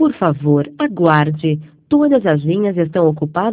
Por favor, aguarde. Todas as linhas estão ocupadas.